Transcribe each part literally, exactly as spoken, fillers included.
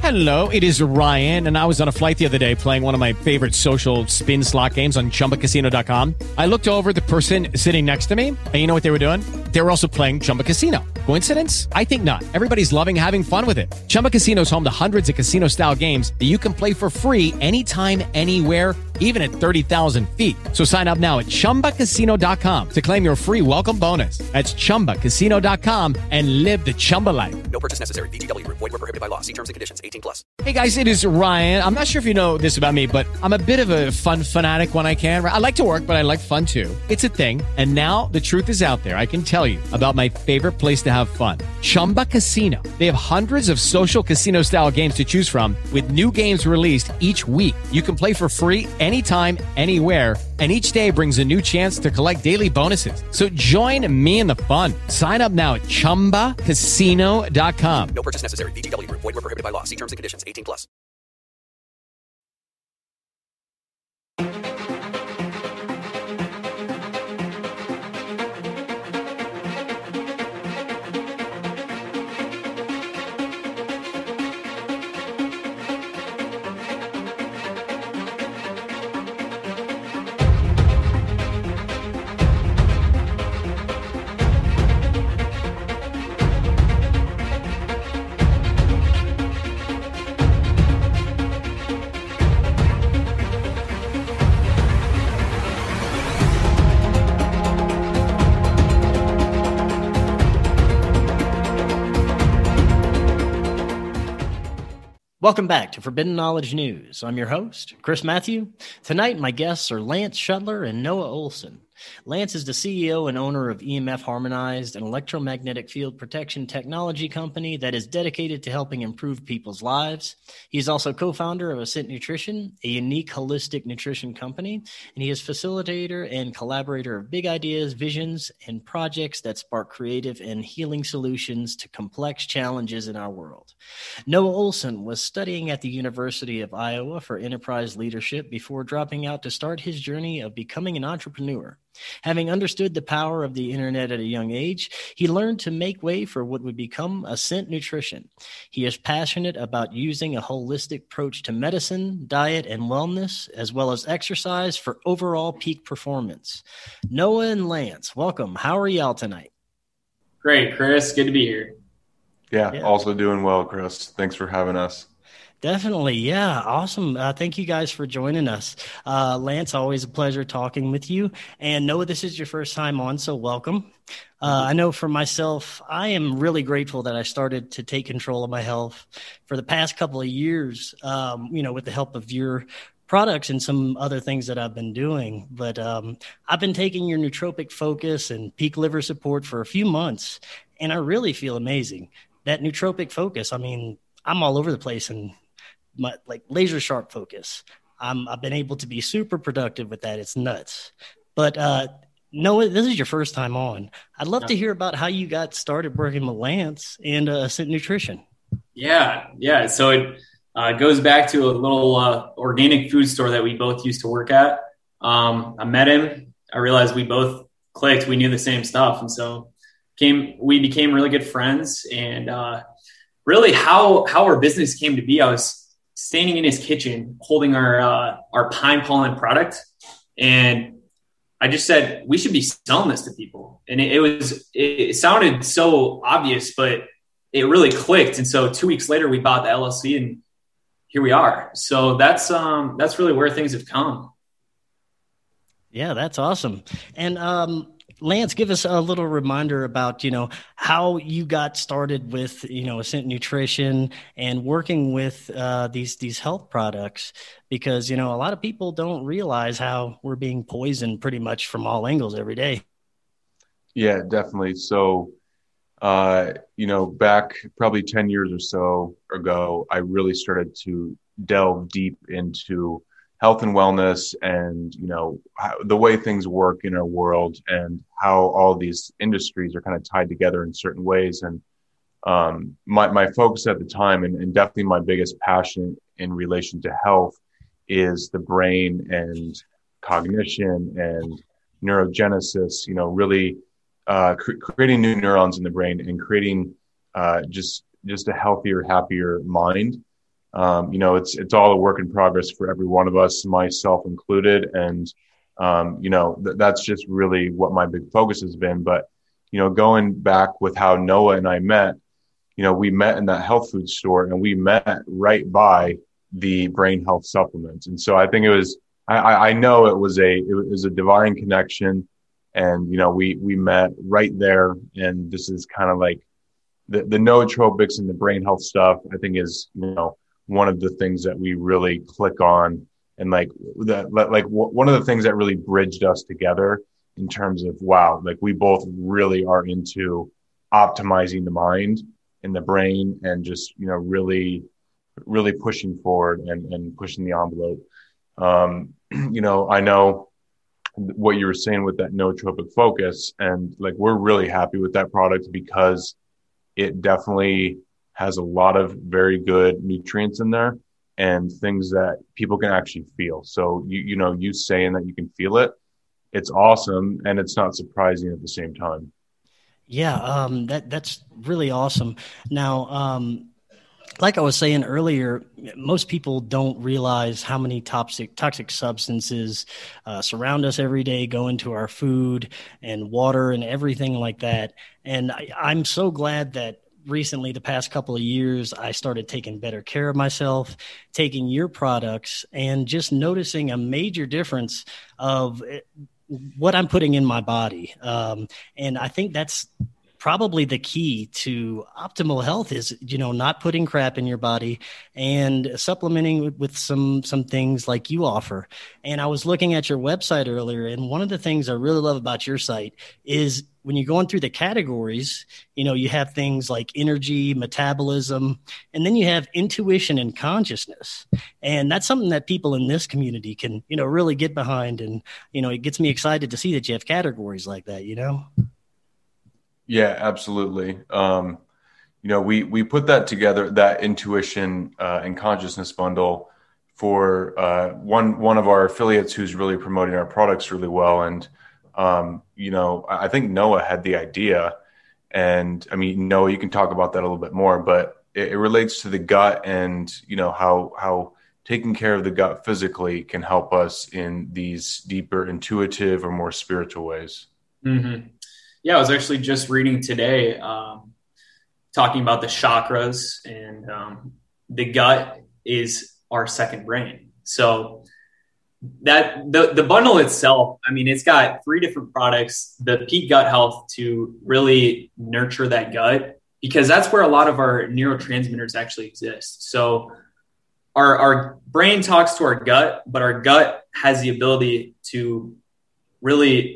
Hello, it is Ryan, and I was on a flight the other day playing one of my favorite social spin slot games on Chumba Casino dot com. I looked over at the person sitting next to me, and you know what they were doing? They were also playing Chumba Casino. Coincidence? I think not. Everybody's loving having fun with it. Chumba Casino is home to hundreds of casino-style games that you can play for free anytime, anywhere, even at thirty thousand feet. So sign up now at Chumba Casino dot com to claim your free welcome bonus. That's Chumba Casino dot com and live the Chumba life. No purchase necessary. V G W. Void where prohibited by law. See terms and conditions. eighteen plus. Hey guys, it is Ryan. I'm not sure if you know this about me, but I'm a bit of a fun fanatic when I can. I like to work, but I like fun too. It's a thing. And now the truth is out there. I can tell you about my favorite place to have fun. Chumba Casino. They have hundreds of social casino style games to choose from with new games released each week. You can play for free anytime, anywhere. And each day brings a new chance to collect daily bonuses. So join me in the fun. Sign up now at Chumba Casino dot com. No purchase necessary. V G W. Void where prohibited by law. See terms and conditions. eighteen plus. Welcome back to Forbidden Knowledge News. I'm your host, Chris Matthew. Tonight, my guests are Lance Shuttler and Noah Olson. Lance is the C E O and owner of E M F Harmonized, an electromagnetic field protection technology company that is dedicated to helping improve people's lives. He is also co-founder of Ascent Nutrition, a unique holistic nutrition company, and he is facilitator and collaborator of big ideas, visions, and projects that spark creative and healing solutions to complex challenges in our world. Noah Olson was studying at the University of Iowa for enterprise leadership before dropping out to start his journey of becoming an entrepreneur. Having understood the power of the internet at a young age, he learned to make way for what would become Ascent Nutrition. He is passionate about using a holistic approach to medicine, diet, and wellness, as well as exercise for overall peak performance. Noah and Lance, welcome. How are y'all tonight? Great, Chris. Good to be here. Yeah, Yeah. also doing well, Chris. Thanks for having us. Definitely. Yeah. Awesome. Uh, thank you guys for joining us. Uh, Lance, always a pleasure talking with you. And Noah, this is your first time on, so welcome. Uh, I know for myself, I am really grateful that I started to take control of my health for the past couple of years, um, you know, with the help of your products and some other things that I've been doing. But um, I've been taking your nootropic focus and peak liver support for a few months, and I really feel amazing. That nootropic focus, I mean, I'm all over the place and my like laser sharp focus. I'm, I've been able to be super productive with that. It's nuts. But uh, Noah, this is your first time on. I'd love to hear about how you got started working with Lance and uh, Ascent Nutrition. Yeah, yeah. So it uh, goes back to a little uh, organic food store that we both used to work at. Um, I met him. I realized we both clicked. We knew the same stuff. And so came, we became really good friends. And uh, really how how our business came to be, I was standing in his kitchen holding our uh, our pine pollen product, and I just said we should be selling this to people. And it, it was it sounded so obvious, but it really clicked. And so two weeks later, we bought the L L C, and here we are. So that's um that's really where things have come. Yeah, that's awesome. And um, Lance, give us a little reminder about, you know, how you got started with, you know, Ascent Nutrition and working with uh, these these health products, because, you know, a lot of people don't realize how we're being poisoned pretty much from all angles every day. Yeah, definitely. So, uh, you know, back probably ten years or so ago, I really started to delve deep into health and wellness and, you know, how, the way things work in our world and how all these industries are kind of tied together in certain ways. And um, my, my focus at the time, and, and definitely my biggest passion in relation to health, is the brain and cognition and neurogenesis, you know, really uh, cr- creating new neurons in the brain and creating uh, just just a healthier, happier mind. Um, you know, it's, it's all a work in progress for every one of us, myself included. And, um, you know, th- that's just really what my big focus has been. But, you know, going back with how Noah and I met, you know, we met in that health food store and we met right by the brain health supplements. And so I think it was, I, I know it was a, it was a divine connection. And, you know, we, we met right there. And this is kind of like the, the nootropics and the brain health stuff, I think is, you know, one of the things that we really click on. And like that, like one of the things that really bridged us together in terms of, wow, like we both really are into optimizing the mind and the brain and just, you know, really, really pushing forward and, and pushing the envelope. Um, you know, I know what you were saying with that nootropic focus, and like, we're really happy with that product because it definitely has a lot of very good nutrients in there and things that people can actually feel. So, you, you know, you saying that you can feel it, it's awesome. And it's not surprising at the same time. Yeah, um, that that's really awesome. Now, um, like I was saying earlier, most people don't realize how many toxic toxic substances uh, surround us every day, go into our food and water and everything like that. And I, I'm so glad that recently, the past couple of years, I started taking better care of myself, taking your products, and just noticing a major difference of what I'm putting in my body. Um, and I think that's probably the key to optimal health is, you know, not putting crap in your body and supplementing with, with some, some things like you offer. And I was looking at your website earlier, and one of the things I really love about your site is when you're going through the categories, you know, you have things like energy, metabolism, and then you have intuition and consciousness. And that's something that people in this community can, you know, really get behind. And, you know, it gets me excited to see that you have categories like that, you know? Yeah, absolutely. Um, you know, we, we put that together, that intuition uh, and consciousness bundle for uh, one, one of our affiliates who's really promoting our products really well. And, um, you know, I think Noah had the idea, and I mean, Noah, you can talk about that a little bit more, but it, it relates to the gut and, you know, how, how taking care of the gut physically can help us in these deeper intuitive or more spiritual ways. Mm-hmm. Yeah, I was actually just reading today, um, talking about the chakras, and um, the gut is our second brain. So that the, the bundle itself, I mean, it's got three different products, the Peak Gut Health to really nurture that gut, because that's where a lot of our neurotransmitters actually exist. So our, our brain talks to our gut, but our gut has the ability to really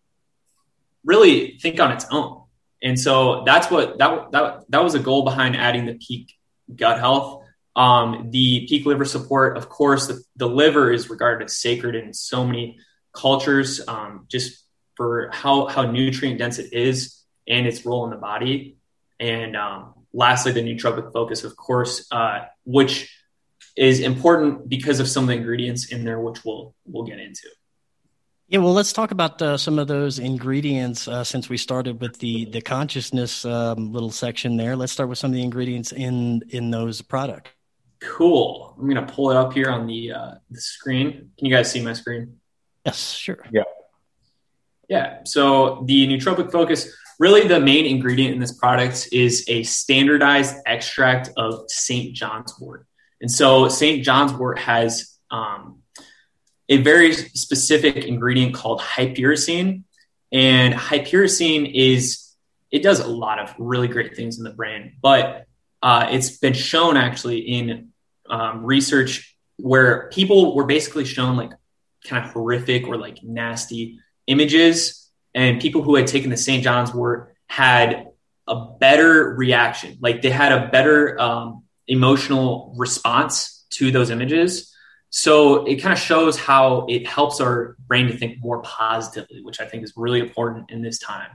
really think on its own. And so that's what, that, that, that was a goal behind adding the Peak Gut Health. Um, the Peak Liver Support, of course, the, the liver is regarded as sacred in so many cultures, um, just for how, how nutrient dense it is and its role in the body. And um, lastly, the nootropic focus, of course, uh, which is important because of some of the ingredients in there, which we'll, we'll get into. Yeah, well, let's talk about uh, some of those ingredients uh, since we started with the the consciousness um, little section there. Let's start with some of the ingredients in in those products. Cool. I'm going to pull it up here on the uh, the screen. Can you guys see my screen? Yes, sure. Yeah. Yeah. So the nootropic focus, really the main ingredient in this product is a standardized extract of Saint John's wort. And so Saint John's wort has um, a very specific ingredient called hypericin. And hypericin is, it does a lot of really great things in the brain, but uh, it's been shown actually in um, research where people were basically shown like kind of horrific or like nasty images, and people who had taken the Saint John's wort had a better reaction. Like they had a better um, emotional response to those images. So it kind of shows how it helps our brain to think more positively, which I think is really important in this time.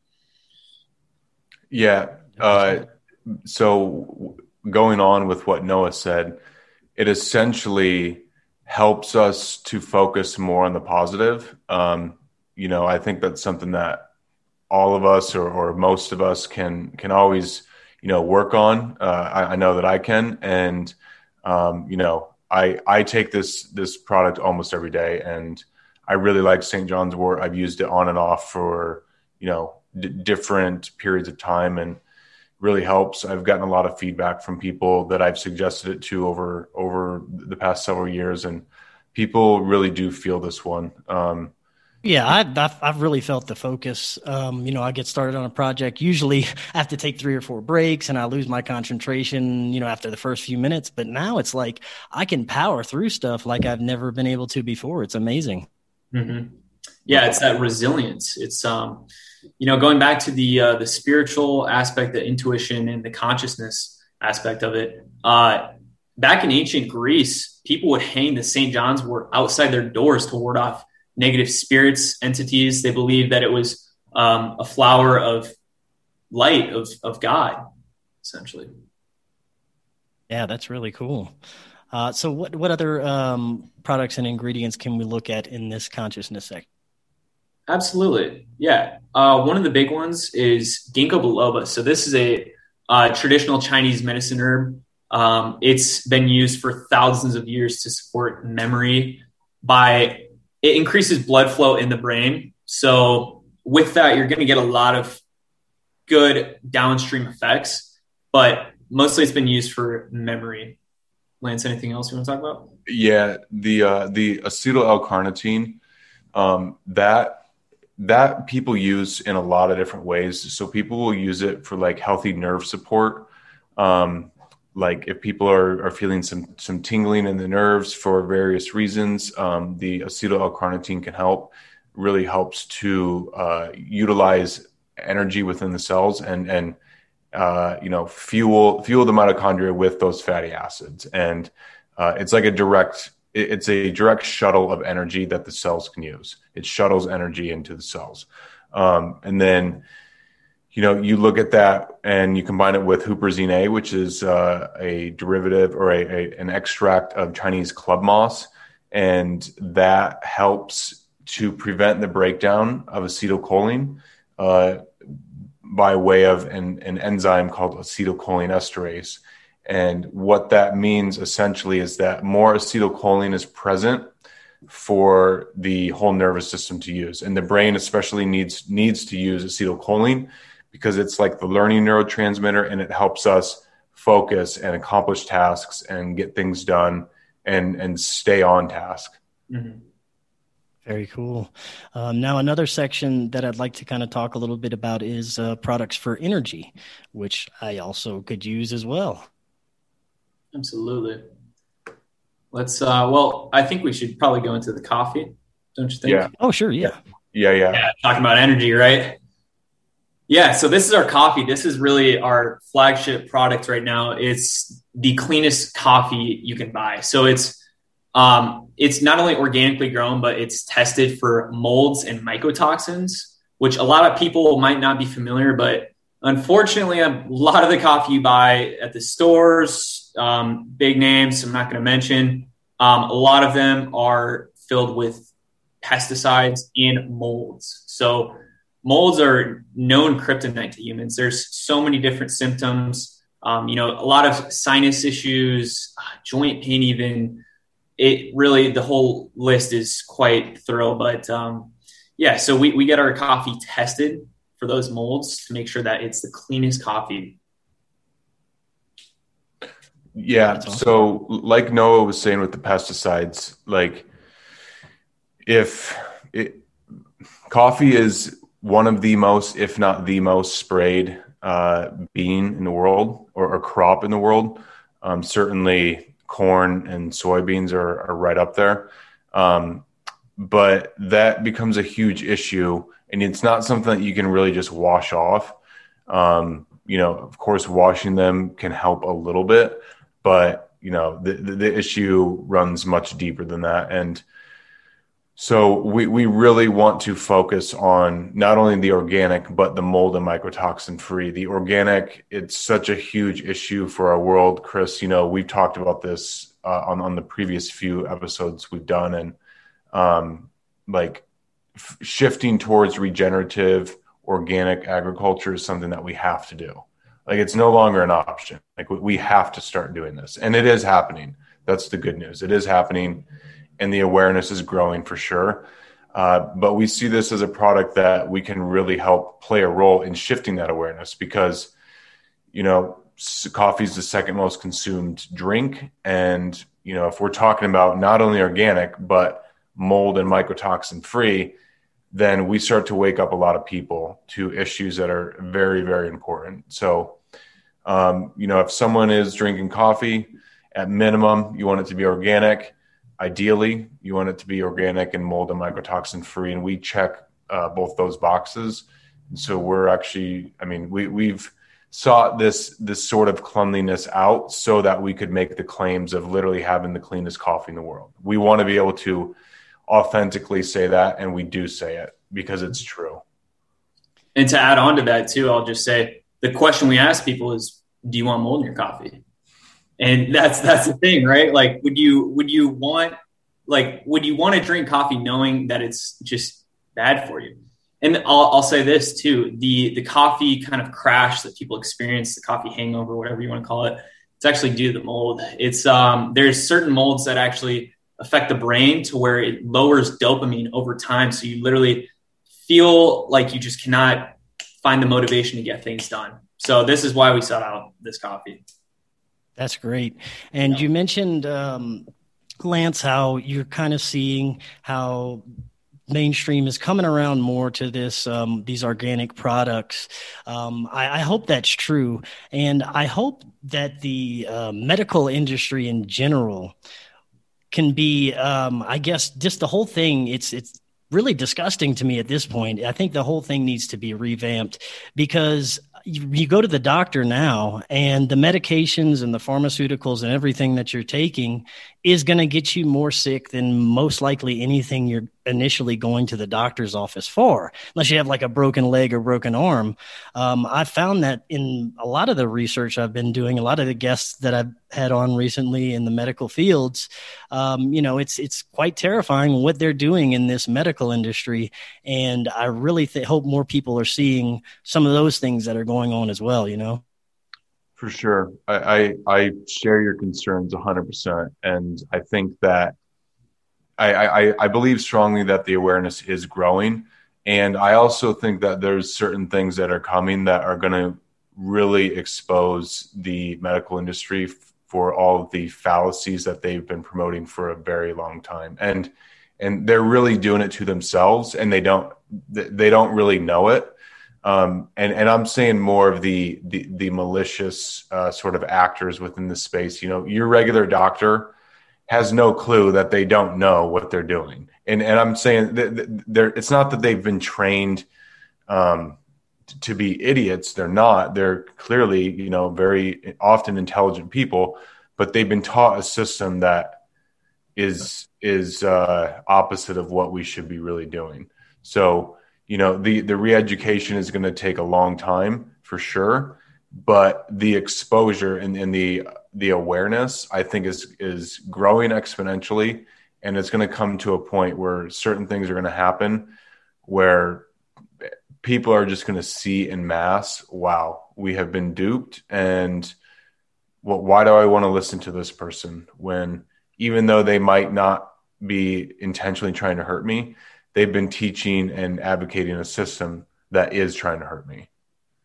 Yeah. Uh, so going on with what Noah said, it essentially helps us to focus more on the positive. Um, you know, I think that's something that all of us or, or most of us can, can always, you know, work on. Uh, I, I know that I can. And Um, you know, I, I take this, this product almost every day, and I really like Saint John's wort. I've used it on and off for, you know, d- different periods of time, and really helps. I've gotten a lot of feedback from people that I've suggested it to over, over the past several years, and people really do feel this one. Um, Yeah, I, I've, I've really felt the focus. Um, you know, I get started on a project. Usually I have to take three or four breaks and I lose my concentration, you know, after the first few minutes. But now it's like I can power through stuff like I've never been able to before. It's amazing. Mm-hmm. Yeah, it's that resilience. It's, um, you know, going back to the uh, the spiritual aspect, the intuition and the consciousness aspect of it. Uh, back in ancient Greece, people would hang the Saint John's wort outside their doors to ward off negative spirits, entities. They believed that it was um, a flower of light of, of God, essentially. Yeah, that's really cool. Uh, so what, what other um, products and ingredients can we look at in this consciousness section? Absolutely. Yeah. Uh, one of the big ones is ginkgo biloba. So this is a uh, traditional Chinese medicine herb. Um, it's been used for thousands of years to support memory by it increases blood flow in the brain. So with that, you're going to get a lot of good downstream effects, but mostly it's been used for memory. Lance, anything else you want to talk about? Yeah, the uh, the acetyl L-carnitine, um, that that people use in a lot of different ways. So people will use it for like healthy nerve support. Um, like if people are, are feeling some some tingling in the nerves for various reasons, um, the acetyl L-carnitine can help. Really helps to uh, utilize energy within the cells and and uh, you know fuel fuel the mitochondria with those fatty acids. And uh, it's like a direct it's a direct shuttle of energy that the cells can use. It shuttles energy into the cells, um, and then. You know, you look at that and you combine it with huperzine A, which is uh, a derivative or a, a, an extract of Chinese club moss, and that helps to prevent the breakdown of acetylcholine uh, by way of an, an enzyme called acetylcholine esterase. And what that means essentially is that more acetylcholine is present for the whole nervous system to use, and the brain especially needs needs to use acetylcholine, because it's like the learning neurotransmitter, and it helps us focus and accomplish tasks and get things done and, and stay on task. Mm-hmm. Very cool. Um, now, another section that I'd like to kind of talk a little bit about is uh, products for energy, which I also could use as well. Absolutely. Let's, uh, well, I think we should probably go into the coffee, don't you think? Yeah. Oh, sure. Yeah. Yeah. Yeah. Yeah. Talking about energy, right? Yeah, so this is our coffee. This is really our flagship product right now. It's the cleanest coffee you can buy. So it's um, it's not only organically grown, but it's tested for molds and mycotoxins, which a lot of people might not be familiar. But unfortunately, a lot of the coffee you buy at the stores, um, big names I'm not going to mention, um, a lot of them are filled with pesticides and molds. So molds are known kryptonite to humans. There's so many different symptoms, um, you know, a lot of sinus issues, uh, joint pain, even. It really, the whole list is quite thorough. But um, yeah, so we, we get our coffee tested for those molds to make sure that it's the cleanest coffee. Yeah. Awesome. So like Noah was saying with the pesticides, like if it, coffee is one of the most, if not the most sprayed uh, bean in the world or, or crop in the world. Um, certainly corn and soybeans are, are right up there. Um, but that becomes a huge issue, and it's not something that you can really just wash off. Um, you know, of course, washing them can help a little bit, but you know, the, the, the issue runs much deeper than that. And so we, we really want to focus on not only the organic, but the mold and mycotoxin free. The organic, it's such a huge issue for our world, Chris. You know, we've talked about this uh, on, on the previous few episodes we've done, and um, like f- shifting towards regenerative organic agriculture is something that we have to do. Like it's no longer an option. Like we have to start doing this. And it is happening. That's the good news. It is happening and the awareness is growing for sure. Uh, but we see this as a product that we can really help play a role in shifting that awareness because, you know, coffee is the second most consumed drink. And, you know, if we're talking about not only organic, but mold and mycotoxin free, then we start to wake up a lot of people to issues that are very, very important. So, um, you know, if someone is drinking coffee, at minimum, you want it to be organic. Ideally, you want it to be organic and mold and mycotoxin free. And we check uh, both those boxes. And so we're actually, I mean, we, we've sought this, this sort of cleanliness out so that we could make the claims of literally having the cleanest coffee in the world. We want to be able to authentically say that, and we do say it because it's true. And to add on to that too, I'll just say the question we ask people is, do you want mold in your coffee? And that's that's the thing, right? Like, would you would you want like would you want to drink coffee knowing that it's just bad for you? And I'll, I'll say this too: the the coffee kind of crash that people experience, the coffee hangover, whatever you want to call it, it's actually due to the mold. It's um, there's certain molds that actually affect the brain to where it lowers dopamine over time. So you literally feel like you just cannot find the motivation to get things done. So this is why we sought out this coffee. That's great. And yeah. You mentioned, um, Lance, how you're kind of seeing how mainstream is coming around more to this, um, these organic products. Um, I, I hope that's true. And I hope that the uh, medical industry in general can be, um, I guess, just the whole thing. It's, it's really disgusting to me at this point. I think the whole thing needs to be revamped because you, you go to the doctor now and the medications and the pharmaceuticals and everything that you're taking is going to get you more sick than most likely anything you're initially going to the doctor's office for, unless you have like a broken leg or broken arm. Um, I found that in a lot of the research I've been doing, a lot of the guests that I've had on recently in the medical fields, um, you know, it's, it's quite terrifying what they're doing in this medical industry. And I really th- hope more people are seeing some of those things that are going on as well, you know? For sure. I, I, I share your concerns one hundred percent. And I think that I, I, I believe strongly that the awareness is growing. And I also think that there's certain things that are coming that are going to really expose the medical industry f- for all of the fallacies that they've been promoting for a very long time. And and they're really doing it to themselves, and they don't they don't really know it. Um, and, and I'm saying more of the, the, the malicious uh, sort of actors within the space. You know, your regular doctor has no clue that they don't know what they're doing. And, and I'm saying that they're, it's not that they've been trained um, to be idiots. They're not. They're clearly, you know, very often intelligent people, but they've been taught a system that is, is uh, opposite of what we should be really doing. So, you know, the, the re-education is going to take a long time for sure, but the exposure and, and the, the awareness, I think is, is growing exponentially. And it's going to come to a point where certain things are going to happen where people are just going to see in mass, wow, we have been duped. And well, why do I want to listen to this person when, even though they might not be intentionally trying to hurt me, they've been teaching and advocating a system that is trying to hurt me.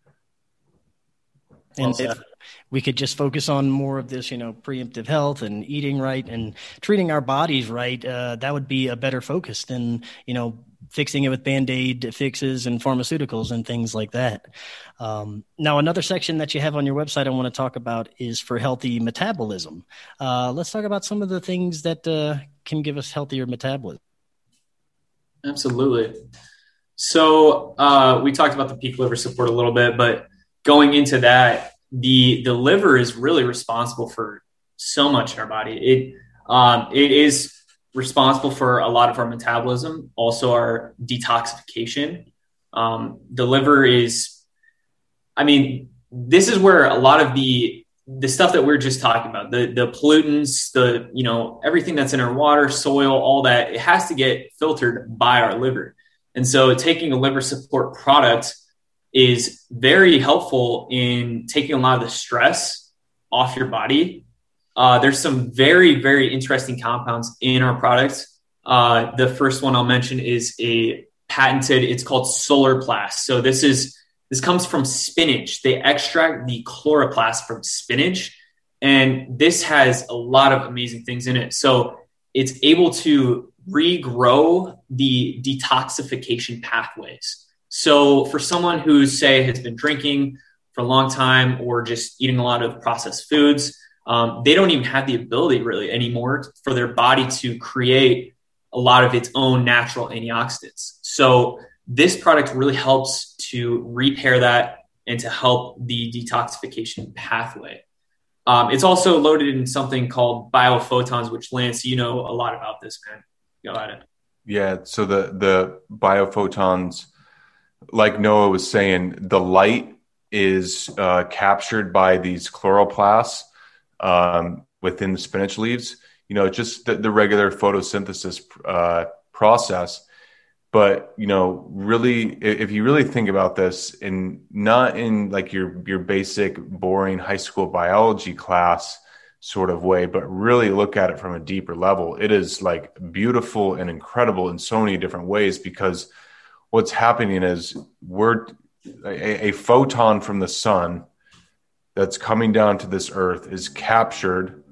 And if we could just focus on more of this, you know, preemptive health and eating right and treating our bodies right, uh, that would be a better focus than, you know, fixing it with Band-Aid fixes and pharmaceuticals and things like that. Um, now, another section that you have on your website I want to talk about is for healthy metabolism. Uh, let's talk about some of the things that uh, can give us healthier metabolism. Absolutely. So uh, we talked about the peak liver support a little bit, but going into that, the the liver is really responsible for so much in our body. It um, it is responsible for a lot of our metabolism, also our detoxification. Um, the liver is, I mean, this is where a lot of the the stuff that we're just talking about, the the pollutants, the, you know, everything that's in our water, soil, all that, it has to get filtered by our liver. And so taking a liver support product is very helpful in taking a lot of the stress off your body. Uh, there's some very, very interesting compounds in our products. Uh, the first one I'll mention is a patented, it's called Solarplast. So this is, this comes from spinach. They extract the chloroplast from spinach, and this has a lot of amazing things in it. So it's able to regrow the detoxification pathways. So for someone who, say, has been drinking for a long time or just eating a lot of processed foods, um, they don't even have the ability really anymore for their body to create a lot of its own natural antioxidants. So this product really helps to repair that and to help the detoxification pathway. Um, it's also loaded in something called biophotons, which, Lance, you know a lot about this, man. Go at it. Yeah. So the, the biophotons, like Noah was saying, the light is uh, captured by these chloroplasts um, within the spinach leaves. You know, just the, the regular photosynthesis uh, process. But, you know, really, if you really think about this, and not in like your your basic boring high school biology class sort of way, but really look at it from a deeper level, it is like beautiful and incredible in so many different ways, because what's happening is we're a, a photon from the sun that's coming down to this earth is captured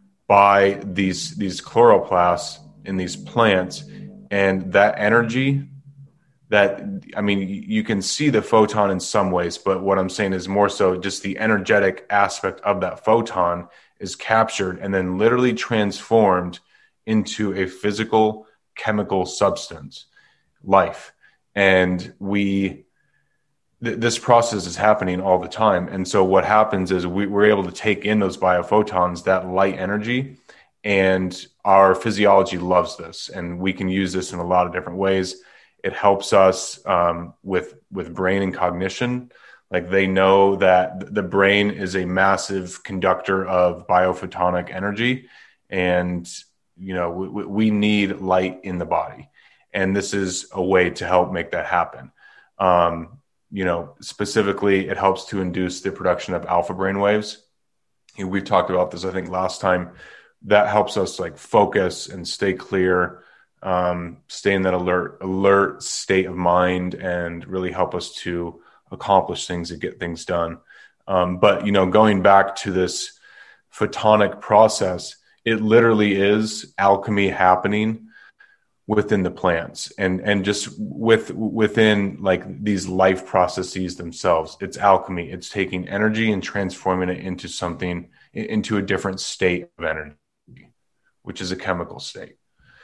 by these these chloroplasts in these plants. And that energy, that, I mean, you can see the photon in some ways, but what I'm saying is more so just the energetic aspect of that photon is captured and then literally transformed into a physical chemical substance, life. And we, th- this process is happening all the time. And so what happens is we, we're able to take in those biophotons, that light energy, and our physiology loves this, and we can use this in a lot of different ways. It helps us um, with with brain and cognition. Like, they know that the brain is a massive conductor of biophotonic energy, and you know we, we need light in the body, and this is a way to help make that happen. Um, you know, specifically, it helps to induce the production of alpha brain waves. We've talked about this, I think, last time. That helps us like focus and stay clear, um, stay in that alert, alert state of mind, and really help us to accomplish things and get things done. Um, but, you know, going back to this photonic process, it literally is alchemy happening within the plants and, and just with, within like these life processes themselves. It's alchemy. It's taking energy and transforming it into something, into a different state of energy, which is a chemical state.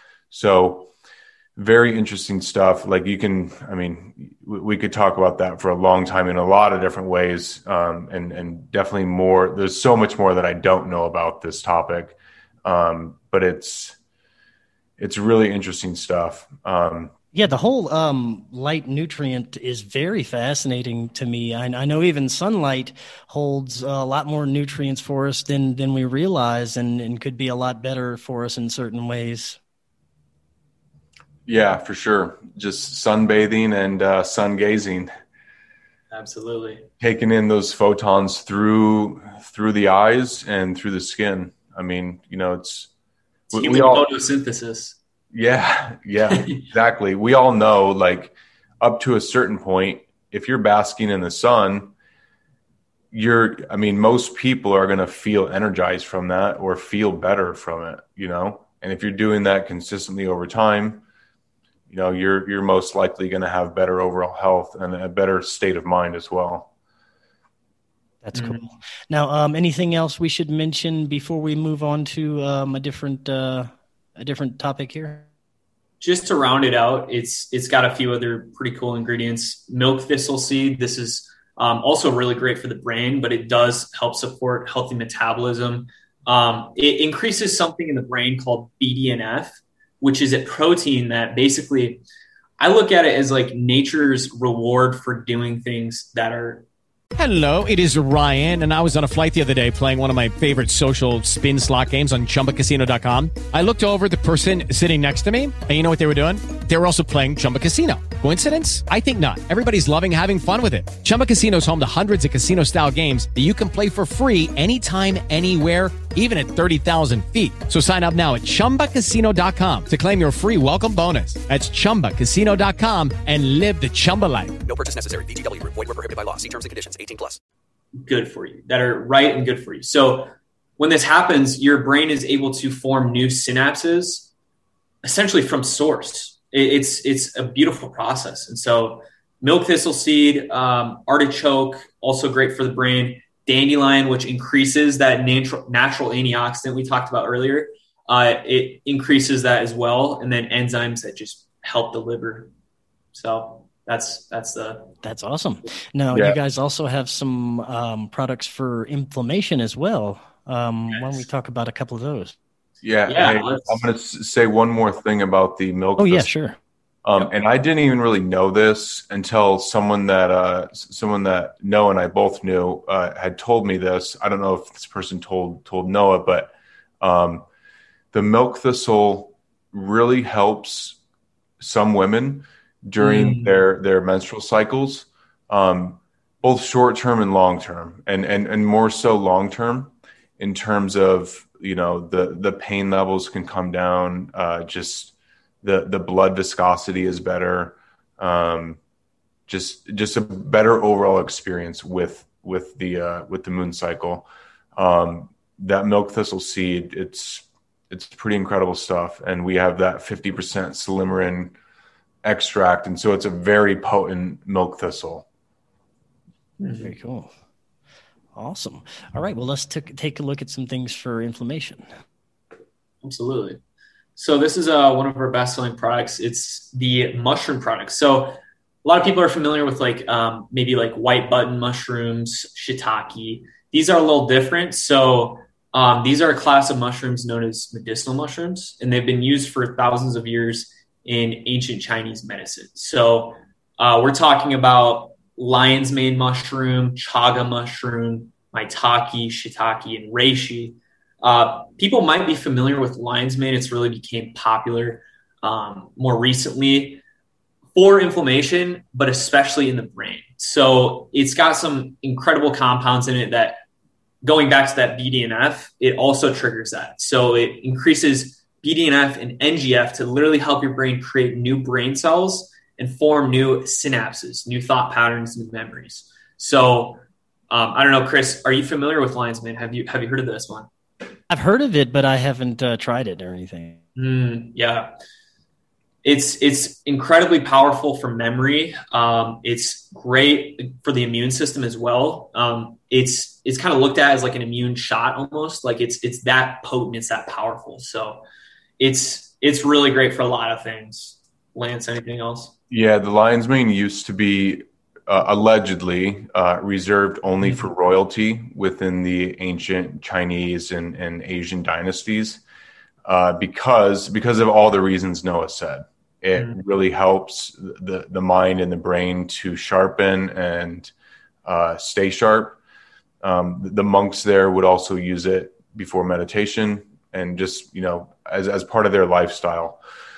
So very interesting stuff. Like, you can, I mean, we could talk about that for a long time in a lot of different ways. Um, and, and definitely more, there's so much more that I don't know about this topic. Um, but it's, it's really interesting stuff. Um, Yeah, the whole um, light nutrient is very fascinating to me. I, I know even sunlight holds a lot more nutrients for us than than we realize, and, and could be a lot better for us in certain ways. Yeah, for sure. Just sunbathing and uh, sun gazing. Absolutely. Taking in those photons through through the eyes and through the skin. I mean, you know, it's, it's we, human we all, photosynthesis. Yeah, yeah, exactly. We all know, like, up to a certain point, if you're basking in the sun, you're, I mean, most people are going to feel energized from that or feel better from it, you know? And if you're doing that consistently over time, you know, you're, you're most likely going to have better overall health and a better state of mind as well. That's cool. Mm-hmm. Now, um, anything else we should mention before we move on to um, a different, uh, a different topic here? Just to round it out, it's it's got a few other pretty cool ingredients. Milk thistle seed. This is um, also really great for the brain, but it does help support healthy metabolism. Um, it increases something in the brain called B D N F, which is a protein that basically, I look at it as like nature's reward for doing things that are. Hello, it is Ryan, and I was on a flight the other day playing one of my favorite social spin slot games on Chumba Casino dot com. I looked over at the person sitting next to me, and you know what they were doing? They were also playing Chumba Casino. Coincidence? I think not. Everybody's loving having fun with it. Chumba Casino is home to hundreds of casino-style games that you can play for free anytime, anywhere, even at thirty thousand feet. So sign up now at chumba casino dot com to claim your free welcome bonus. That's chumba casino dot com and live the Chumba life. No purchase necessary. V G W Group. Void where prohibited by law. See terms and conditions. eighteen plus. Good for you, that are right and good for you. So when this happens, your brain is able to form new synapses essentially from source. It's it's a beautiful process. And so milk thistle seed, um, artichoke, also great for the brain. Dandelion, which increases that natural, natural antioxidant we talked about earlier. Uh, it increases that as well. And then enzymes that just help the liver. So that's that's the That's awesome. Now, Yeah. you guys also have some um, products for inflammation as well. Um, Why don't we talk about a couple of those? Yeah, Yeah, hey, let's- I'm going to say one more thing about the milk. Oh, yeah, thistle. sure. Um, and I didn't even really know this until someone that uh, s- someone that Noah and I both knew uh, had told me this. I don't know if this person told told Noah, but um, the milk thistle really helps some women during Mm. their their menstrual cycles, um, both short term and long term, and and and more so long term in terms of, you know, the the pain levels can come down, uh, just the the blood viscosity is better, um, just just a better overall experience with with the uh, with the moon cycle. Um, that milk thistle seed, it's it's pretty incredible stuff, and we have that fifty percent silymarin extract, and so it's a very potent milk thistle. Very cool. Awesome. All right. Well, let's t- take a look at some things for inflammation. Absolutely. So this is uh, one of our best-selling products. It's the mushroom product. So a lot of people are familiar with like um, maybe like white button mushrooms, shiitake. These are a little different. So um, these are a class of mushrooms known as medicinal mushrooms, and they've been used for thousands of years in ancient Chinese medicine. So uh, we're talking about lion's mane mushroom, chaga mushroom, maitake, shiitake, and reishi. Uh, people might be familiar with lion's mane. It's really became popular um, more recently for inflammation, but especially in the brain. So it's got some incredible compounds in it that, going back to that B D N F, it also triggers that. So it increases B D N F and N G F to literally help your brain create new brain cells and form new synapses, new thought patterns, new memories. So um, I don't know, Chris, are you familiar with lion's mane? Have you have you heard of this one? I've heard of it, but I haven't uh, tried it or anything. Mm, yeah. It's it's incredibly powerful for memory. Um, it's great for the immune system as well. Um, it's it's kind of looked at as like an immune shot almost. Like it's it's that potent, it's that powerful. So it's it's really great for a lot of things. Lance, anything else? Yeah, the lion's mane used to be uh, allegedly uh, reserved only Mm-hmm. for royalty within the ancient Chinese and, and Asian dynasties uh, because because of all the reasons Noah said. It Mm-hmm. really helps the, the mind and the brain to sharpen and uh, stay sharp. Um, the, the monks there would also use it before meditation and just, you know, as, as part of their lifestyle.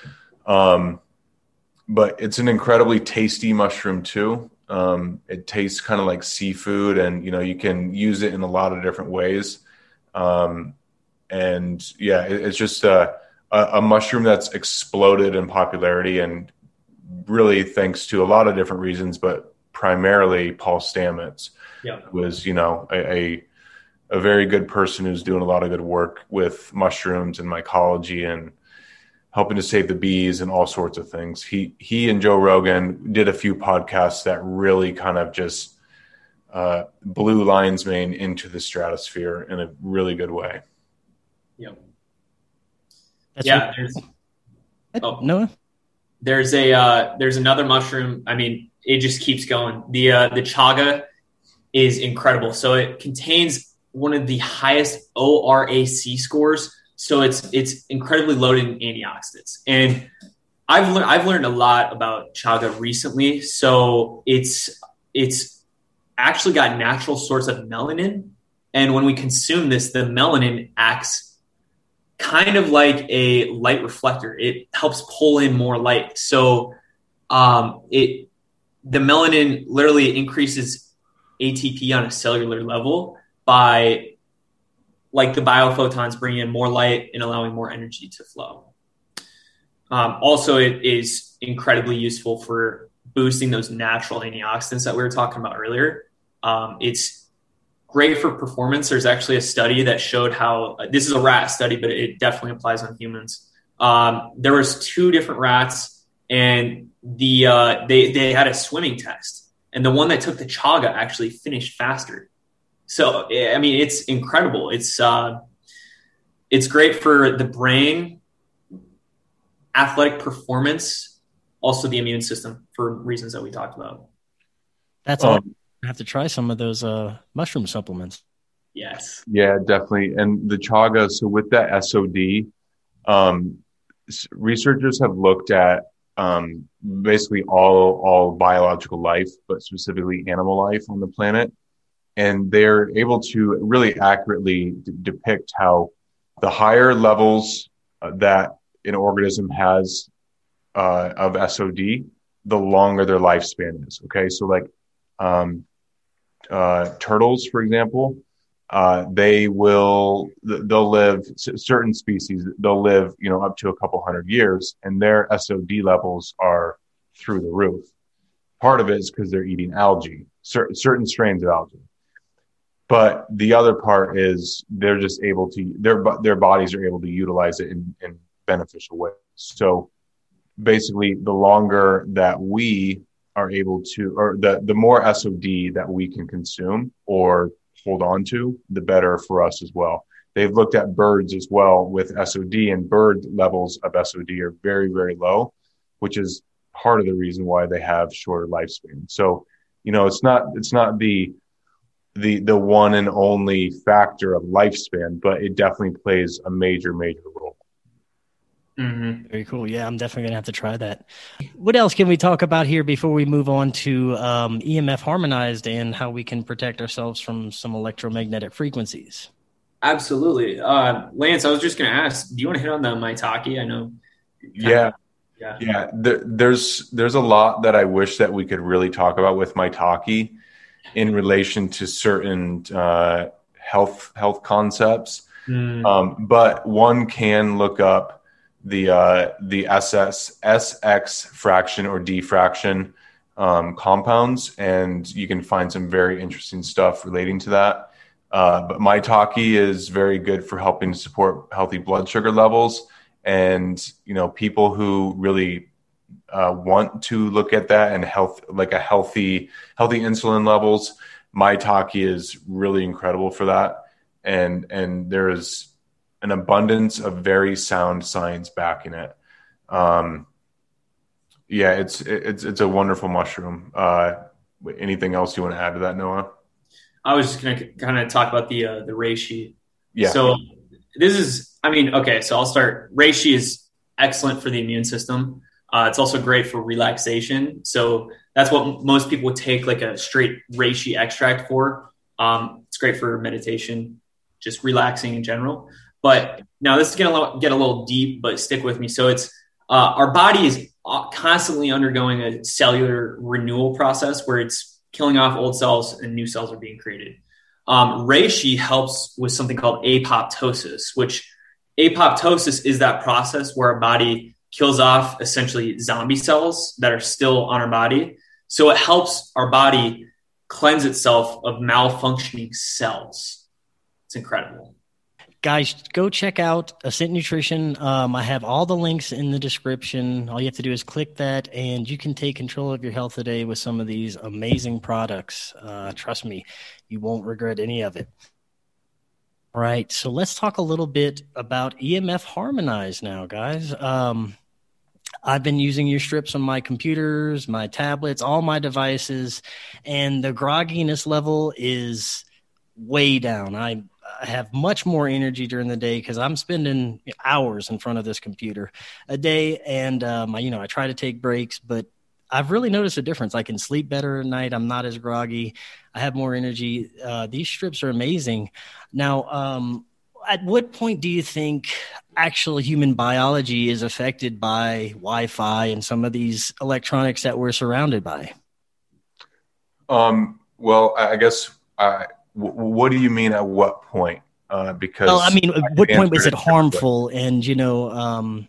Um, but it's an incredibly tasty mushroom too. Um, it tastes kind of like seafood, and, you know, you can use it in a lot of different ways. Um, and yeah, it, it's just a, a, a mushroom that's exploded in popularity, and really thanks to a lot of different reasons, but primarily Paul Stamets Yeah. was, you know, a, a, a very good person who's doing a lot of good work with mushrooms and mycology and helping to save the bees and all sorts of things. He he and Joe Rogan did a few podcasts that really kind of just uh, blew lion's mane into the stratosphere in a really good way. Yep. That's Yeah. what- There's, oh. Noah? There's a uh, there's another mushroom. I mean, it just keeps going. The uh, the chaga is incredible. So it contains one of the highest O R A C scores. So it's it's incredibly loaded in antioxidants. And I've learned I've learned a lot about chaga recently. So it's it's actually got natural source of melanin. And when we consume this, the melanin acts kind of like a light reflector. It helps pull in more light. So um, it the melanin literally increases A T P on a cellular level by like the biophotons bringing in more light and allowing more energy to flow. Um, also, it is incredibly useful for boosting those natural antioxidants that we were talking about earlier. Um, it's great for performance. There's actually a study that showed how – this is a rat study, but it definitely applies on humans. Um, there was two different rats, and the uh, they, they had a swimming test. And the one that took the chaga actually finished faster. So, I mean, it's incredible. It's uh, it's great for the brain, athletic performance, also the immune system for reasons that we talked about. That's um, all. I have to try some of those uh, mushroom supplements. Yes. Yeah, definitely. And the chaga, so with that S O D, um, researchers have looked at um, basically all all biological life, but specifically animal life on the planet. And they're able to really accurately d- depict how the higher levels uh, that an organism has uh, of S O D, the longer their lifespan is. Okay, so like um, uh, turtles, for example, uh, they will they'll live certain species. They'll live, you know, up to a couple hundred years, and their S O D levels are through the roof. Part of it is because they're eating algae, cer- certain strains of algae. But the other part is they're just able to, their their bodies are able to utilize it in, in beneficial ways. So basically, the longer that we are able to, or the, the more S O D that we can consume or hold on to, the better for us as well. They've looked at birds as well with S O D, and bird levels of S O D are very, very low, which is part of the reason why they have shorter lifespan. So, you know, it's not, it's not the, the the one and only factor of lifespan, but it definitely plays a major, major role. Mm-hmm. Very cool. Yeah, I'm definitely going to have to try that. What else can we talk about here before we move on to um, E M F harmonized and how we can protect ourselves from some electromagnetic frequencies? Absolutely. Uh, Lance, I was just going to ask, do you want to hit on the Maitake? I know. Yeah. Of, yeah. Yeah. There, there's, there's a lot that I wish that we could really talk about with Maitake in relation to certain uh, health health concepts, mm. um, but one can look up the uh, the S S S X fraction or diffraction um, compounds, and you can find some very interesting stuff relating to that. Uh, but Maitake is very good for helping to support healthy blood sugar levels, and you know people who really Uh, want to look at that and health, like a healthy, healthy insulin levels. Maitake is really incredible for that. And, and there is an abundance of very sound science backing it. Um, yeah, it's, it's, it's a wonderful mushroom. Uh, anything else you want to add to that, Noah? I was just going to kind of talk about the, uh, the reishi. Yeah. So this is, I mean, okay, so I'll start. Reishi is excellent for the immune system. Uh, it's also great for relaxation. So that's what most people would take like a straight reishi extract for. Um, it's great for meditation, just relaxing in general. But now this is going to get a little deep, but stick with me. So it's uh, our body is constantly undergoing a cellular renewal process where it's killing off old cells and new cells are being created. Um, reishi helps with something called apoptosis, which apoptosis is that process where our body kills off essentially zombie cells that are still on our body. So it helps our body cleanse itself of malfunctioning cells. It's incredible. Guys, go check out Ascent Nutrition. Um, I have all the links in the description. All you have to do is click that, and you can take control of your health today with some of these amazing products. Uh, trust me, you won't regret any of it. All right, so let's talk a little bit about E M F harmonized now, guys. Um, I've been using your strips on my computers, my tablets, all my devices, and the grogginess level is way down. I, I have much more energy during the day because I'm spending hours in front of this computer a day, and um, I, you know, I try to take breaks, but I've really noticed a difference. I can sleep better at night. I'm not as groggy. I have more energy. Uh, these strips are amazing. Now, um, at what point do you think actual human biology is affected by Wi-Fi and some of these electronics that we're surrounded by? Um, well, I guess, I, w- what do you mean at what point? Uh, because well, I mean, at what point is it harmful? Quickly. And, you know, um,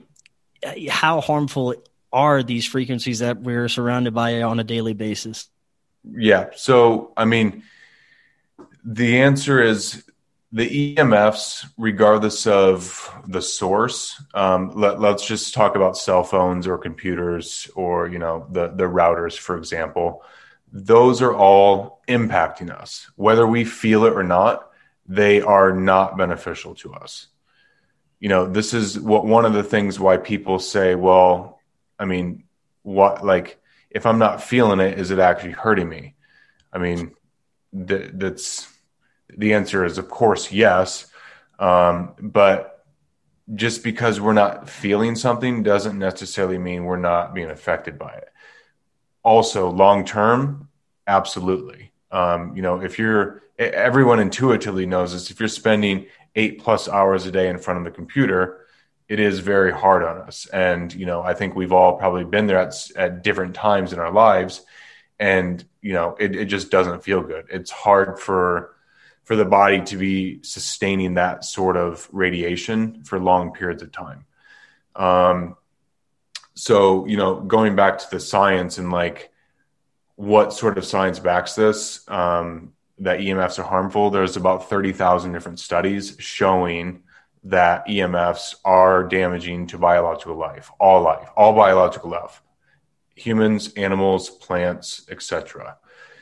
how harmful are these frequencies that we're surrounded by on a daily basis? Yeah. So, I mean, the answer is the E M Fs, regardless of the source. Um, let, let's just talk about cell phones or computers or, you know, the, the routers, for example. Those are all impacting us. Whether we feel it or not, they are not beneficial to us. You know, this is what one of the things why people say, well, I mean, what, like, if I'm not feeling it, is it actually hurting me? I mean, th- that's the answer is, of course, yes. Um, but just because we're not feeling something doesn't necessarily mean we're not being affected by it. Also, long term, absolutely. Um, you know, if you're, everyone intuitively knows this, if you're spending eight plus hours a day in front of the computer, it is very hard on us. And, you know, I think we've all probably been there at, at different times in our lives. And, you know, it, it just doesn't feel good. It's hard for, for the body to be sustaining that sort of radiation for long periods of time. Um, so, you know, going back to the science and like what sort of science backs this, um, that E M Fs are harmful, there's about thirty thousand different studies showing that E M Fs are damaging to biological life, all life, all biological life, humans, animals, plants, et cetera.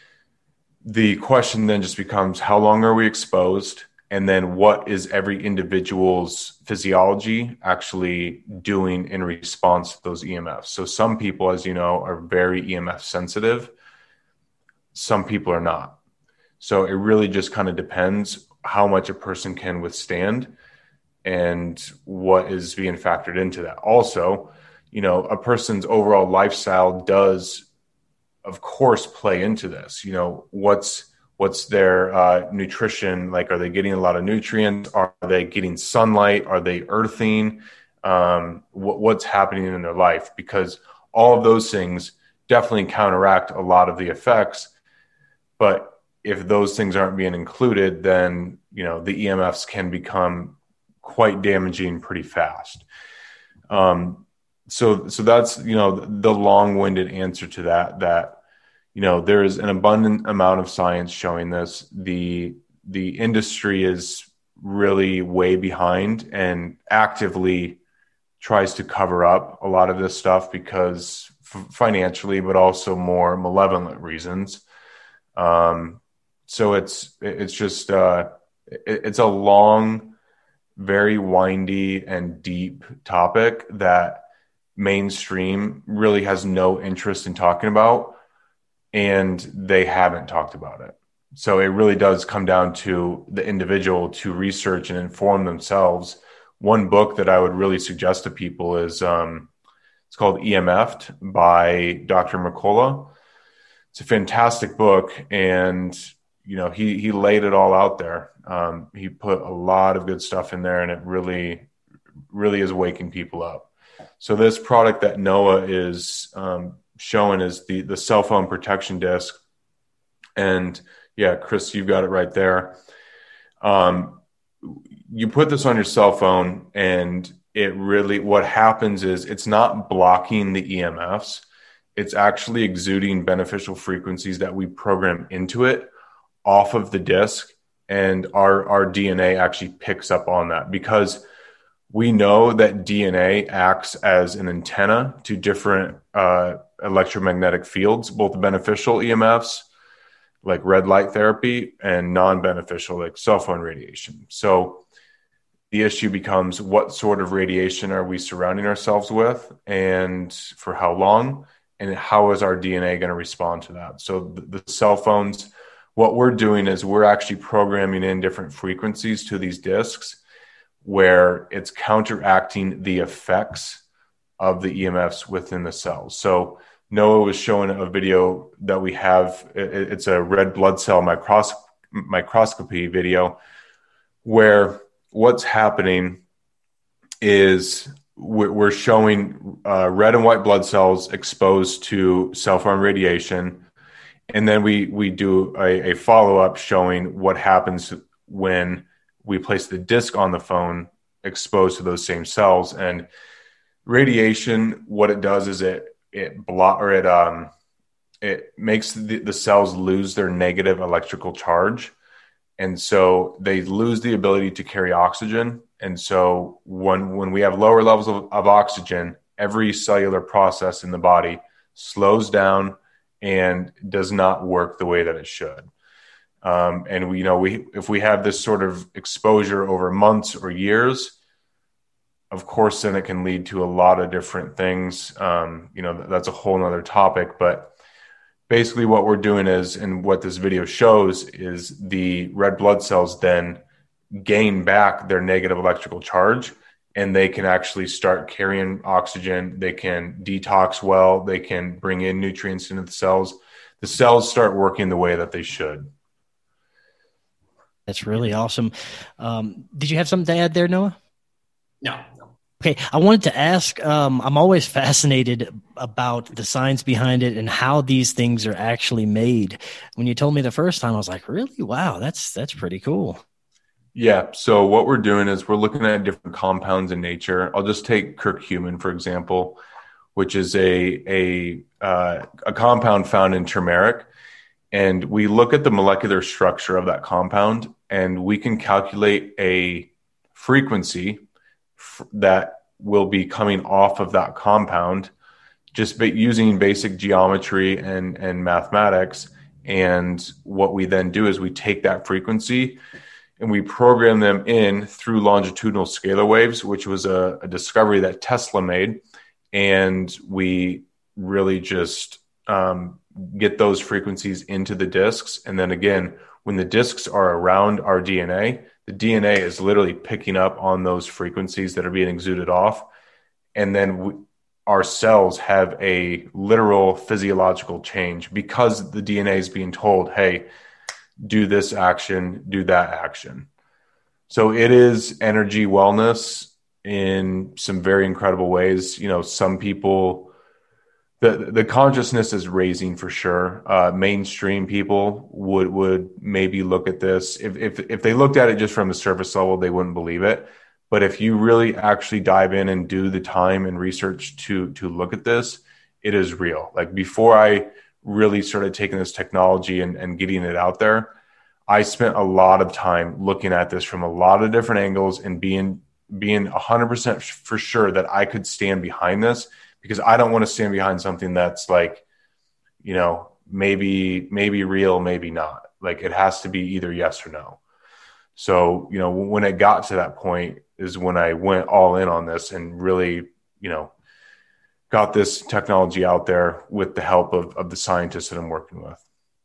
The question then just becomes, how long are we exposed? And then what is every individual's physiology actually doing in response to those E M Fs? So some people, as you know, are very E M F sensitive. Some people are not. So it really just kind of depends how much a person can withstand and what is being factored into that. Also, you know, a person's overall lifestyle does, of course, play into this. You know, what's what's their uh, nutrition like? Are they getting a lot of nutrients? Are they getting sunlight? Are they earthing? Um, what, what's happening in their life? Because all of those things definitely counteract a lot of the effects. But if those things aren't being included, then, you know, the E M Fs can become quite damaging pretty fast. Um, so, so that's, you know, the long-winded answer to that, that, you know, there is an abundant amount of science showing this. The, the industry is really way behind and actively tries to cover up a lot of this stuff because f- financially, but also more malevolent reasons. Um, So it's it's just uh, it, it's a long, very windy and deep topic that mainstream really has no interest in talking about, and they haven't talked about it. So it really does come down to the individual to research and inform themselves. One book that I would really suggest to people is um, it's called E M F'd by Doctor Mercola. It's a fantastic book, and you know, he, he laid it all out there. Um, he put a lot of good stuff in there, and it really, really is waking people up. So this product that NOAA is um, showing is the, the cell phone protection disc. And yeah, Chris, you've got it right there. Um, you put this on your cell phone, and it really, what happens is it's not blocking the E M Fs. It's actually exuding beneficial frequencies that we program into it off of the disc, and our, our D N A actually picks up on that because we know that D N A acts as an antenna to different uh, electromagnetic fields, both beneficial E M Fs like red light therapy and non-beneficial like cell phone radiation. So the issue becomes, what sort of radiation are we surrounding ourselves with, and for how long, and how is our D N A going to respond to that? So the, the cell phones, what we're doing is we're actually programming in different frequencies to these discs where it's counteracting the effects of the E M Fs within the cells. So NOAA was showing a video that we have. It's a red blood cell micros- microscopy video where what's happening is we're we're showing uh, red and white blood cells exposed to cell phone radiation. And then we, we do a, a follow-up showing what happens when we place the disc on the phone exposed to those same cells. And radiation, what it does is it, it block or it, um, it makes the, the cells lose their negative electrical charge. And so they lose the ability to carry oxygen. And so when, when we have lower levels of, of oxygen, every cellular process in the body slows down and does not work the way that it should. Um, and we, you know, we, if we have this sort of exposure over months or years, of course, then it can lead to a lot of different things. Um, you know, that's a whole nother topic, but basically what we're doing is, and what this video shows is the red blood cells then gain back their negative electrical charge, and they can actually start carrying oxygen. They can detox well. They can bring in nutrients into the cells. The cells start working the way that they should. That's really awesome. Um, did you have something to add there, Noah? No. no. Okay. I wanted to ask, um, I'm always fascinated about the science behind it and how these things are actually made. When you told me the first time, I was like, really? Wow, that's, that's pretty cool. Yeah. So what we're doing is we're looking at different compounds in nature. I'll just take curcumin, for example, which is a a uh, a compound found in turmeric. And we look at the molecular structure of that compound, and we can calculate a frequency f- that will be coming off of that compound just by using basic geometry and, and mathematics. And what we then do is we take that frequency and we program them in through longitudinal scalar waves, which was a, a discovery that Tesla made. And we really just um, get those frequencies into the discs. And then again, when the discs are around our D N A, the D N A is literally picking up on those frequencies that are being exuded off. And then we, our cells have a literal physiological change because the D N A is being told, hey, do this action, do that action. So it is energy wellness in some very incredible ways. You know, some people, the the consciousness is raising for sure. Uh, mainstream people would would maybe look at this. If, if if they looked at it just from the surface level, they wouldn't believe it. But if you really actually dive in and do the time and research to to look at this, it is real. Like before I really started taking this technology and, and getting it out there, I spent a lot of time looking at this from a lot of different angles and being being one hundred percent for sure that I could stand behind this, because I don't want to stand behind something that's like, you know, maybe maybe real, maybe not. Like it has to be either yes or no. So, you know, when it got to that point is when I went all in on this and really, you know, got this technology out there with the help of, of the scientists that I'm working with.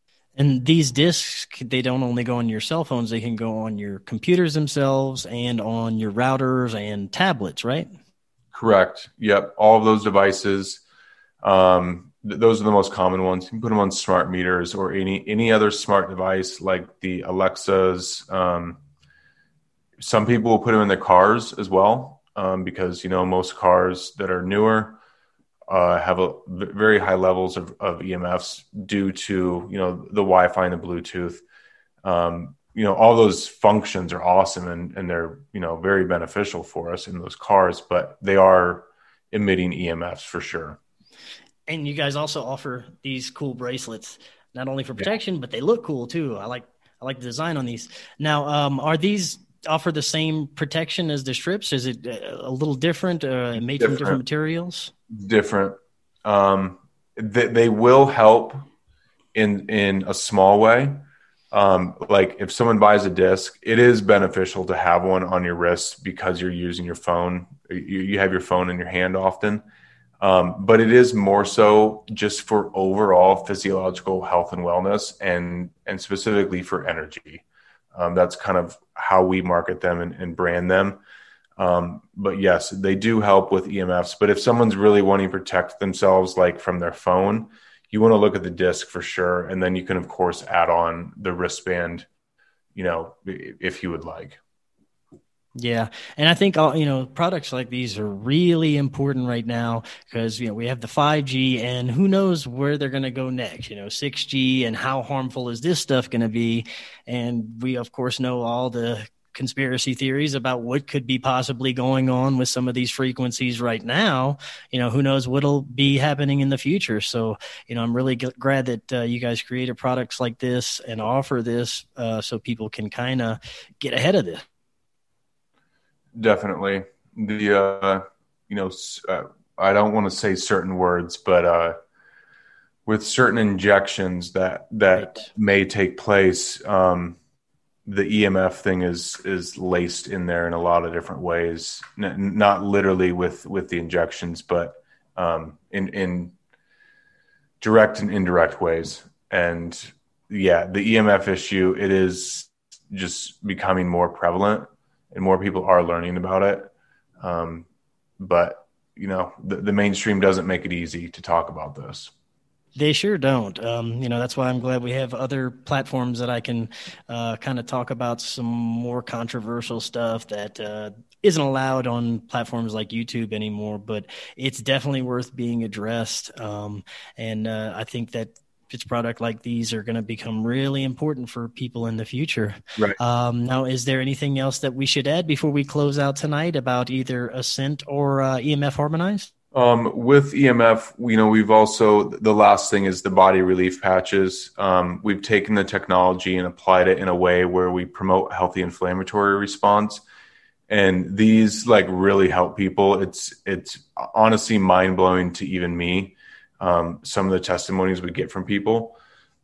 And these discs, they don't only go on your cell phones, they can go on your computers themselves and on your routers and tablets, right? Correct. Yep. All of those devices, um, th- those are the most common ones. You can put them on smart meters or any, any other smart device like the Alexas. Um, some people will put them in their cars as well, um, because, you know, most cars that are newer Uh, have a v- very high levels of, of E M Fs due to, you know, the Wi-Fi and the Bluetooth. Um, you know, all those functions are awesome and, and they're, you know, very beneficial for us in those cars, but they are emitting E M Fs for sure. And you guys also offer these cool bracelets, not only for protection, yeah, but they look cool too. I like, I like the design on these. Now, um, are these offer the same protection as the strips? Is it a little different, uh, made different. from different materials? Different. Um, they, they will help in in a small way. Um, like if someone buys a disc, it is beneficial to have one on your wrist because you're using your phone. You, you have your phone in your hand often. Um, but it is more so just for overall physiological health and wellness, and and specifically for energy. Um, that's kind of how we market them and, and brand them. Um, but yes, they do help with E M Fs. But if someone's really wanting to protect themselves, like from their phone, you want to look at the disc for sure. And then you can, of course, add on the wristband, you know, if you would like. Yeah. And I think, all you know, products like these are really important right now because, you know, we have the five G and who knows where they're going to go next, you know, six G and how harmful is this stuff going to be? And we, of course, know all the conspiracy theories about what could be possibly going on with some of these frequencies right now. You know, who knows what'll be happening in the future. So, you know, I'm really g- glad that uh, you guys created products like this and offer this uh, so people can kind of get ahead of this. Definitely. The, uh, you know, uh, I don't want to say certain words, but uh, with certain injections that, that Right. may take place, um, the E M F thing is, is laced in there in a lot of different ways, N- not literally with, with the injections, but um, in, in direct and indirect ways. And yeah, the E M F issue, it is just becoming more prevalent. And more people are learning about it. Um, but, you know, the, the mainstream doesn't make it easy to talk about this. They sure don't. Um, you know, that's why I'm glad we have other platforms that I can uh, kind of talk about some more controversial stuff that uh, isn't allowed on platforms like YouTube anymore, but it's definitely worth being addressed. Um, and uh, I think that its product like these are going to become really important for people in the future. Right. Um, now, is there anything else that we should add before we close out tonight about either Ascent or uh, E M F Harmonized? Um, with E M F, you know, we've also, the last thing is the body relief patches. Um, we've taken the technology and applied it in a way where we promote healthy inflammatory response. And these like really help people. It's, it's honestly mind blowing to even me. Um, some of the testimonies we get from people.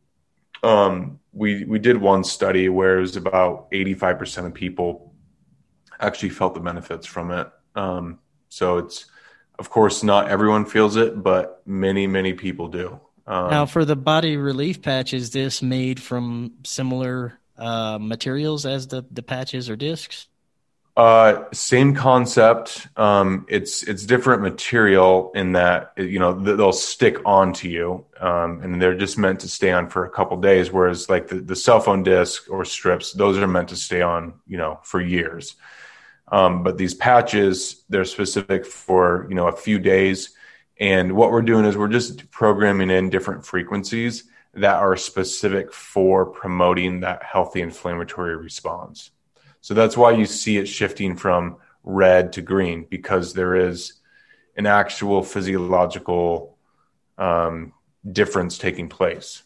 Um, we, we did one study where it was about eighty-five percent of people actually felt the benefits from it. Um, so it's, of course, not everyone feels it, but many, many people do. Um, Now, for the body relief patch, is this made from similar uh, materials as the, the patches or discs? Uh, same concept. Um, it's it's different material in that, you know, they'll stick onto you, um, and they're just meant to stay on for a couple days. Whereas like the, the cell phone disc or strips, those are meant to stay on, you know, for years. Um, but these patches, they're specific for, you know, a few days. And what we're doing is we're just programming in different frequencies that are specific for promoting that healthy inflammatory response. So that's why you see it shifting from red to green, because there is an actual physiological um, difference taking place.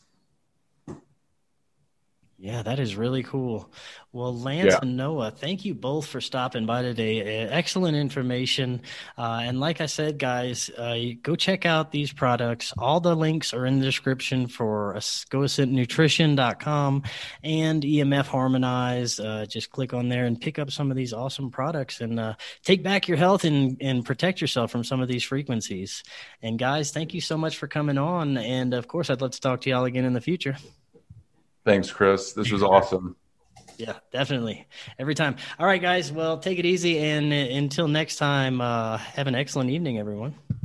Yeah, that is really cool. Well, Lance Yeah. and Noah, thank you both for stopping by today. Uh, Excellent information. Uh, and like I said, guys, uh, go check out these products. All the links are in the description for go ascent nutrition dot com and E M F Harmonized. Uh, just click on there and pick up some of these awesome products and uh, take back your health and, and protect yourself from some of these frequencies. And guys, thank you so much for coming on. And of course, I'd love to talk to y'all again in the future. Thanks, Chris. This was awesome. Yeah, definitely. Every time. All right, guys. Well, take it easy. And uh, until next time, uh, have an excellent evening, everyone.